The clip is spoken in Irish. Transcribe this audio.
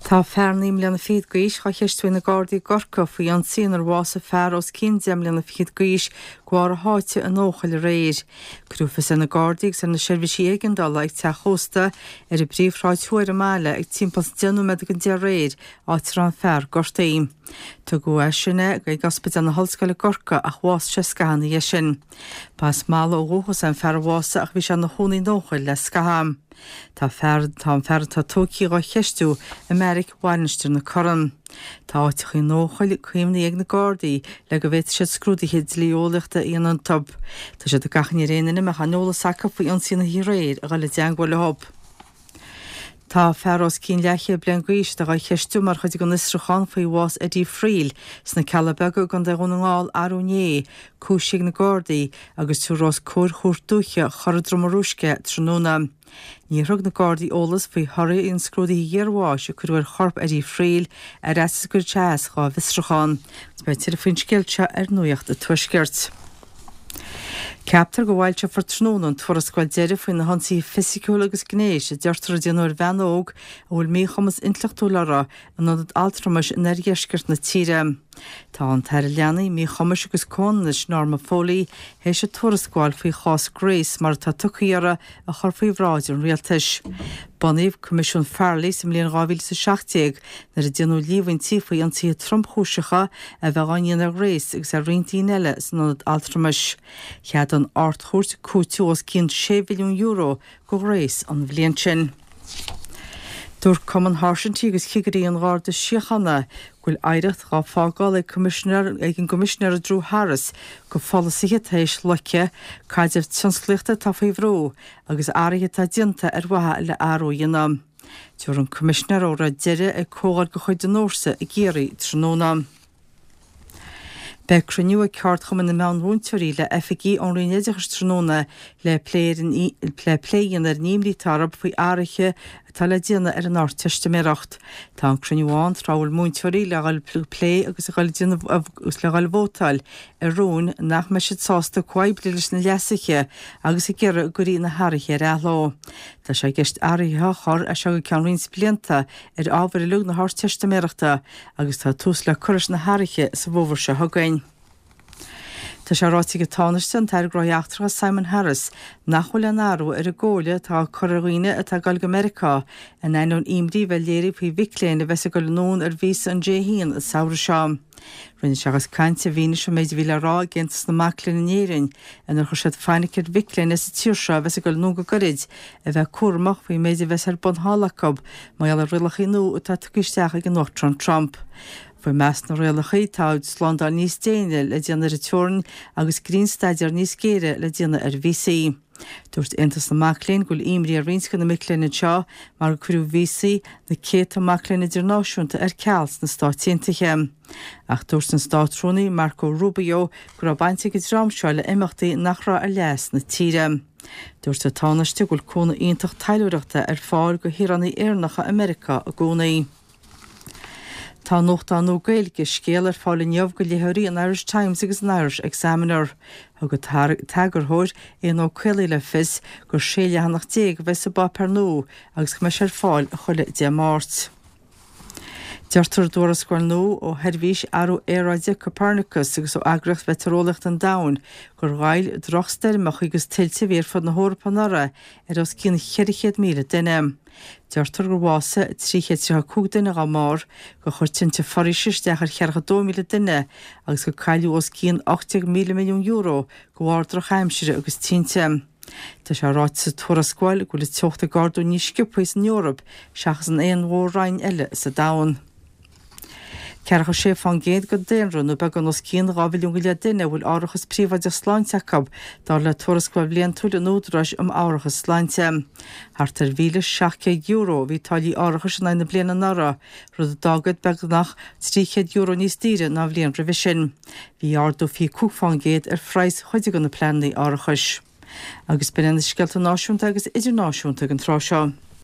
Tá fearnaím lena fiad gaois cha cheistú na Gardaí Gorca faoi an síonar bhása fear os 15 lena fiad gaois gwar háite an óchail réir. Crúfas na Gardaí san na seirbhísí éigindala ag te chósta ar a bríomhráid thuair amáile ag timpplas déanú me an de réir átar an fear gortaí. Tá go sinne go gaspid an na hallscoile Gorca a chhás se scahanna é sin. Pas mála ó róchas an fear bhása ach bhí se na hónaí nóchail le scaham. Tá fer tá tócií á cheistú Americ Wanister na Coran. Tá áitiach í nóchail chuimna ag na Gardaí le go bhéit sé scrúdaithe líolalaachta íon an tub. Tá sé de gachan réanana me chanóla saca faoi an sína hí réir a gáile deanghil le hob. Tá fearrás cín leiche blian gaois a cheistú mar chuid go nisrachan faoi bhás Eddie Friel sna Calabega gan de runnáil arúné cúisiigh na Gardaí agus túrás cór chuirtúche choradromarúsce tróna. Ní rug na Gardaí ólas faoi thoraí on scrúdaí dhearháis a chuir chorp Eddie Friel a reasa gur teas chá visrachan. Ba tíar faoin scéilte ar nuacht a tuisceart. Ceaptar go bhailte for trónan tuarascáil deireadh faoin na hansaí fisiciúil agus gnéis a deirtar déanúir bheanóg a bhfuil míchamas intleachtúlara an an altramas in dheisceart na tíre. Tá an teir leanaí míchamas agus cónas Norma Foley hééis sé tuarascáil faoi chás Grace mar tá tuchaíara a chur faoi bhráid an rialtais. Bonníomh Comisiún Fairley sa mbliana 2017 nar a déanú líomhain tí faoi an tí trompchúiseacha a bheith gáiníon a Grace agus a riontaí eile san an altramas. Chead an ort chóirt cúteú os cinn €6 milliún go Grace an bhliain sin. Dúr cuman háisintí agus chigarí an gáir de siochanna ghfuil éireacht gá fágáil ag an gomisisinéir Drew Harris go folasíthe éis leice caiideh tionscliachta tá faoi bhró agus áirithe tá dianta ar bhathe le áú dhéanam. Dúr an comisisinéir ó ra deire ag cógáil go chuid den nósa i ggéirí tróna. Be cruniú a ceart chuman na meán bhúnteirí le FG an rinéideachas tróna le pléan ar níomlí tarab faoi áirithe tá le déana ar an áit teisteméireacht. Tá an cruniúáin rábhfuil múnteirí le gáil lé agus le gáil bhótáil ar rún nach me siad sásta coiblilis na leasaiche agus i ggéire gurí na háirithe ar ealó. Tá sé gceist áirithe chur a se go ceanrins blianta ar ábhar i lug na háit teisteméireachta agus tá tús le churis na háirithe sa bhóbhar se thugain. Tá sé ráití go tánaiste an teirgráíachtarcha Simon Harris nachhfuil an áú ar a ggóla tá choraghine atá gáil go Americá a éanún imrí bheith léirí faoi bhicléin a bheits go nón ar vís an déhíon a saoire seám. Rinne se agus caiinte bhíine se méid bhíle rá géntas na maclin inéirin an ar chu sé feinnicir bhicléin is a tíirse bheits go nó go gorid a bheith cuamach faoi méidir bheits ar bon hálachab má eall a rilachaí nó atá tuisteach ag an North Trump. Fuair meas na réalachaí táid slándáil níos déine le déanana ar teorann agus greenstaidir níos céire le déanana ar VC. Dúirt intas na maclín ghfuil imrí a rinsca na micléine seo mar cruú VC na céta maclíine idirnáisiúnta ar ceals na stáitiintaiche. Ach dúirt an státrónaí Marco Rubio gur bainte go drámseáil le imachtaí nach rá a leas na tíre. Dúirt a tánaiste ghfuil cóna ionintach tailireachta ar fáil go hirannaí éarnacha America a gcónaí. Tá nóchtá nó gailge scéal ar fáil neamh go léthirí an Irish Times agus an Irish Examiner. A go tagarthóir éon ó chuile le fis gur séile hannach déag bheits a ba per nó agus go me sé fáil a chuile de máirt. Deirtar dúrascáil nó ó heirmhís arú éráide Copernicus agus ó agracht veterólacht an dain gur ghail drochsteirmeach agus tiltte bhéir fod na hórpanara ar os cín 400,000 duine. Deirtar gur bhása 350 duine á már go chuirtinte foríisisteach ar chearcha 2,000 duine agus go caiiliú os cín 80 milliún euro go bhhardrach heimsire agus tínte. Tá sé ráit sa tuarascáil go le teochta gardú níos sciúpais in Eorop seachas an éon mhórráin eile sa dain. Cearcha sé fan géad go déanrú nó be an os cían 2 milliún duine bhfuil áireachas príomhaide sláinteachab dá le tuarascáil blion túla nódrais áireachas sláinte. Hartar €1,700 bhí tailí áireachas na bliana nara rud a dagad begnach €300 níos tíre ná bblion revision. Bhí ardú fí cúfán géad ar phrais chuide go na pleannaí áireachas. Agus ben na scealta náisiúnta agus idirnáisiúnta an trá seo.